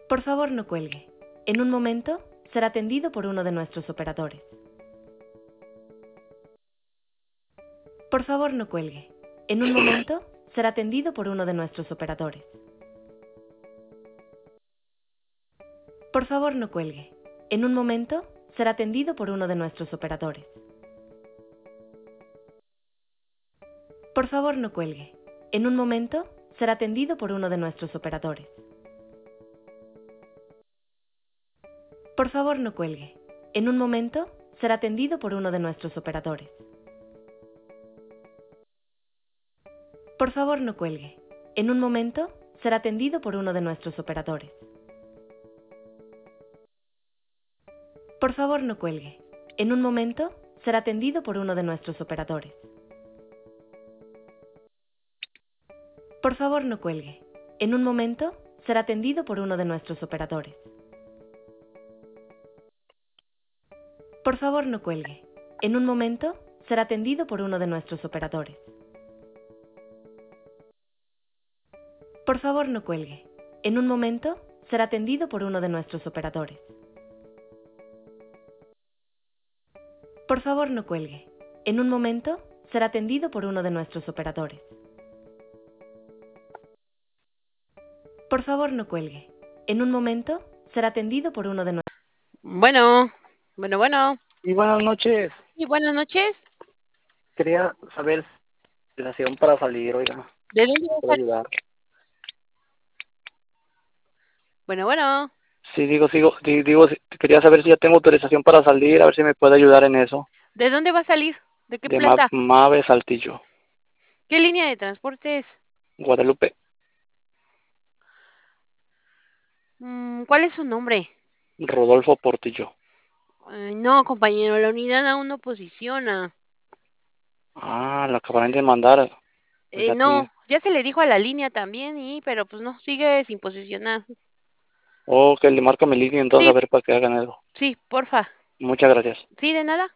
Por favor, no cuelgue. En un momento será atendido por uno de nuestros operadores. Por favor, no cuelgue. En un momento será atendido por uno de nuestros operadores. Por favor, no cuelgue. En un momento será atendido por uno de nuestros operadores. Por favor, no cuelgue. En un momento será atendido por uno de nuestros operadores. Por favor, no cuelgue. En un momento será atendido por uno de nuestros operadores. Por favor, no cuelgue. En un momento será atendido por uno de nuestros operadores. Por favor, no cuelgue. En un momento será atendido por uno de nuestros operadores. Por favor, no cuelgue. En un momento será atendido por uno de nuestros operadores. Por favor, no cuelgue. En un momento será atendido por uno de nuestros operadores. Por favor, no cuelgue. En un momento será atendido por uno de nuestros operadores. Por favor, no cuelgue. En un momento será atendido por uno de nuestros operadores. Por favor, no cuelgue. En un momento será atendido por uno de nuestros... Bueno, bueno. Y buenas noches. Y buenas noches. Quería saber autorización para salir, oiga. ¿De dónde vas a ¿Puedo salir? ayudar? Bueno. Sí, quería saber si ya tengo autorización para salir, a ver si me puede ayudar en eso. ¿De dónde va a salir? ¿De qué De planta? Mave Saltillo, ¿Qué línea de transporte es? Guadalupe. ¿Cuál es su nombre? Rodolfo Portillo. No, compañero, la unidad aún no posiciona. Ah, lo acaban de mandar. Pues ya No, tiene. ya se le dijo a la línea también, pero pues no, sigue sin posicionar. Oh, que le marca mi línea entonces Sí, a ver para que hagan eso. sí, porfa. Muchas gracias. Sí, de nada.